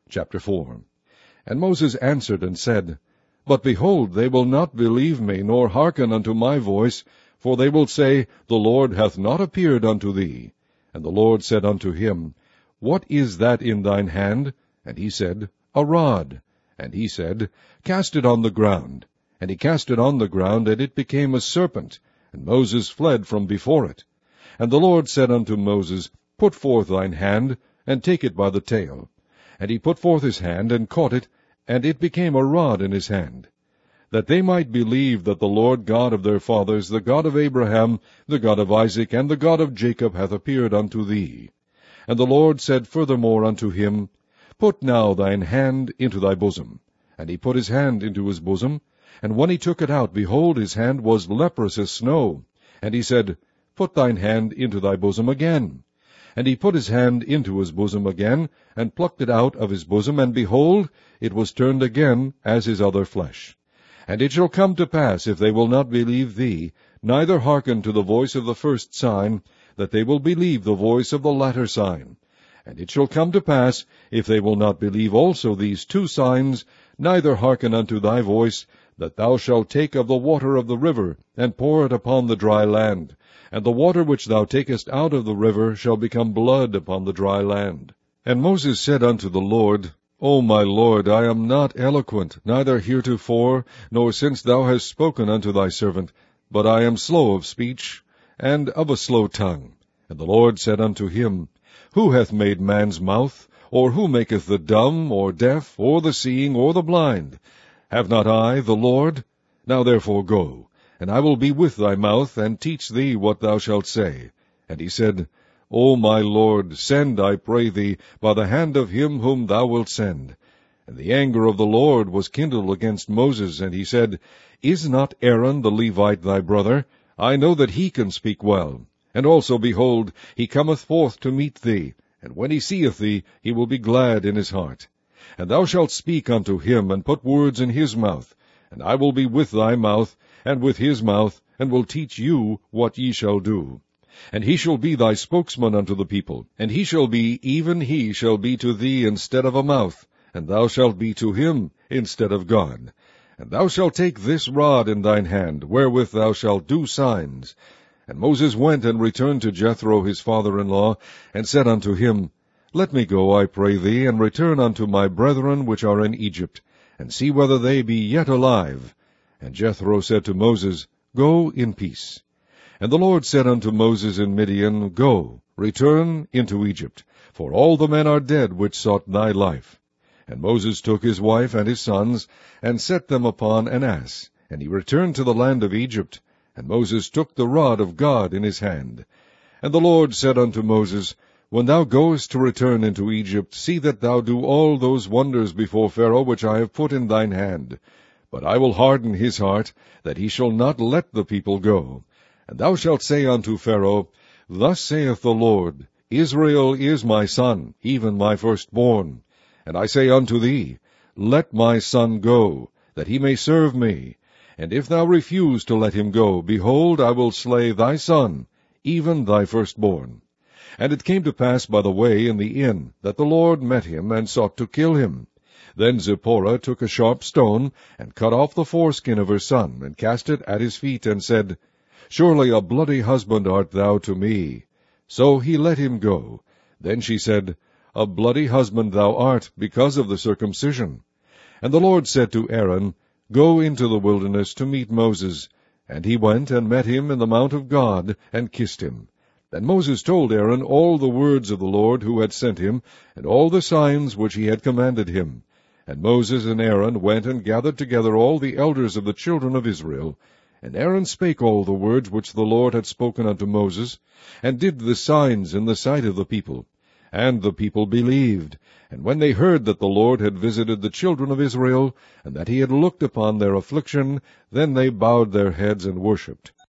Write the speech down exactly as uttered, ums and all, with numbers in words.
Chapter four. And Moses answered and said, But behold, they will not believe me, nor hearken unto my voice, for they will say, The Lord hath not appeared unto thee. And the Lord said unto him, What is that in thine hand? And he said, A rod. And he said, Cast it on the ground. And he cast it on the ground, and it became a serpent, and Moses fled from before it. And the Lord said unto Moses, Put forth thine hand, and take it by the tail. And he put forth his hand, and caught it, and it became a rod in his hand. That they might believe that the Lord God of their fathers, the God of Abraham, the God of Isaac, and the God of Jacob, hath appeared unto thee. And the Lord said furthermore unto him, Put now thine hand into thy bosom. And he put his hand into his bosom, and when he took it out, behold, his hand was leprous as snow. And he said, Put thine hand into thy bosom again. And he put his hand into his bosom again, and plucked it out of his bosom, and behold, it was turned again as his other flesh. And it shall come to pass, if they will not believe thee, neither hearken to the voice of the first sign, that they will believe the voice of the latter sign. And it shall come to pass, if they will not believe also these two signs, neither hearken unto thy voice, that thou shalt take of the water of the river, and pour it upon the dry land. And the water which thou takest out of the river shall become blood upon the dry land. And Moses said unto the Lord, O my Lord, I am not eloquent, neither heretofore, nor since thou hast spoken unto thy servant, but I am slow of speech, and of a slow tongue. And the Lord said unto him, Who hath made man's mouth? Or who maketh the dumb, or deaf, or the seeing, or the blind? Have not I, the Lord? Now therefore go, and I will be with thy mouth, and teach thee what thou shalt say. And he said, O my Lord, send, I pray thee, by the hand of him whom thou wilt send. And the anger of the Lord was kindled against Moses, and he said, Is not Aaron the Levite thy brother? I know that he can speak well. And also, behold, he cometh forth to meet thee, and when he seeth thee, he will be glad in his heart. And thou shalt speak unto him, and put words in his mouth, and I will be with thy mouth, and with his mouth, and will teach you what ye shall do. And he shall be thy spokesman unto the people, and he shall be, even he shall be to thee instead of a mouth, and thou shalt be to him instead of God. And thou shalt take this rod in thine hand, wherewith thou shalt do signs. And Moses went and returned to Jethro his father-in-law, and said unto him, Let me go, I pray thee, and return unto my brethren which are in Egypt, and see whether they be yet alive. And Jethro said to Moses, Go in peace. And the Lord said unto Moses in Midian, Go, return into Egypt, for all the men are dead which sought thy life. And Moses took his wife and his sons, and set them upon an ass, and he returned to the land of Egypt. And Moses took the rod of God in his hand. And the Lord said unto Moses, When thou goest to return into Egypt, see that thou do all those wonders before Pharaoh which I have put in thine hand. But I will harden his heart, that he shall not let the people go. And thou shalt say unto Pharaoh, Thus saith the Lord, Israel is my son, even my firstborn. And I say unto thee, Let my son go, that he may serve me. And if thou refuse to let him go, behold, I will slay thy son, even thy firstborn. And it came to pass by the way in the inn, that the Lord met him, and sought to kill him. Then Zipporah took a sharp stone, and cut off the foreskin of her son, and cast it at his feet, and said, Surely a bloody husband art thou to me. So he let him go. Then she said, A bloody husband thou art, because of the circumcision. And the Lord said to Aaron, Go into the wilderness to meet Moses. And he went and met him in the mount of God, and kissed him. Then Moses told Aaron all the words of the Lord who had sent him, and all the signs which he had commanded him. And Moses and Aaron went and gathered together all the elders of the children of Israel. And Aaron spake all the words which the Lord had spoken unto Moses, and did the signs in the sight of the people. And the people believed. And when they heard that the Lord had visited the children of Israel, and that he had looked upon their affliction, then they bowed their heads and worshipped.